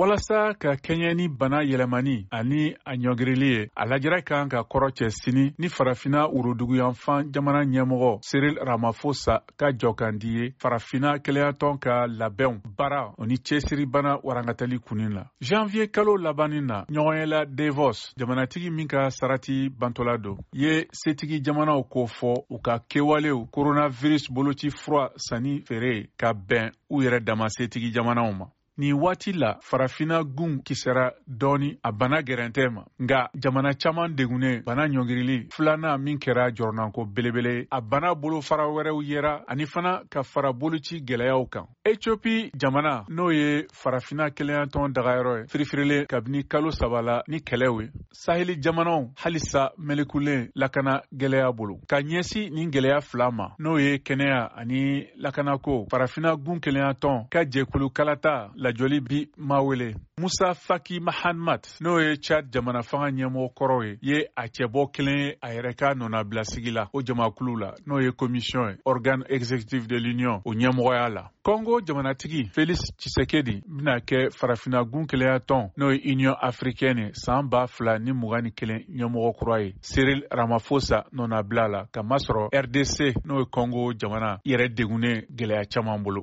walasa ka kɛɲɛ ni bana yɛlɛmani ani a ɲɔgirili ye a lajɛrɛ kan ka kɔrɔ cɛ sini ni farafina woroduguyanfan jamana ɲɛmɔgɔ Cyril Ramaphosa ka jɔkandi ye farafina kɛlɛyatɔn ka labɛnw baara o ni cɛsiri bana warankatali kunin la. Janvier kalo labanin na ɲɔgɔnyɛla Davos jamanatigi min ka sarati bantola don ye setigi jamanaw ko fɔ u ka kɛwalew coronavirus boloci fura sanni feere ka bɛn u yɛrɛ dama setigi jamanaw ma. Nin waati la farafina gun kisɛra dɔɔni a bana gɛrɛntɛ ma nga jamana caman degunnen bana ɲɔngirili filanan min kɛra jɔrɔnanko belebele a bana bolo fara wɛrɛw yera ani fana ka fara boloci gɛlɛyaw kan. Ethiopie jamana n'o ye farafina kɛlɛyatɔn dagayɔrɔ ye firifirilen kabini kalo saba la ni kɛlɛw ye. Saheli jamanaw halisa melekulen lakana gɛlɛya bolo ka ɲɛsi nin gɛlɛya fila ma n'o ye kɛnɛya ani lakanako farafina gun kɛlɛyatɔn ka jɛkulu kalata lajɔli bi mawele Musa Faki Mahamat n'o ye Chad jamana fanga ɲɛmɔgɔ kɔrɔ ye a cɛbɔ kelen ye a yɛrɛ ka nɔnabilasigi la o jamakulu la n'o ye commission ye organe exécutif de l'union o ɲɛmɔgɔya la. Congo jamanatigi Félix Tshisekedi bɛna kɛ farafina gun kɛlɛyatɔn n'o ye Union africaine san 2021 ɲɛmɔgɔ kura ye. Cyril Ramaphosa nɔnabila la ka masɔrɔ RDC n'o ye Congo jamana yɛrɛ degunnen gɛlɛya caman bolo.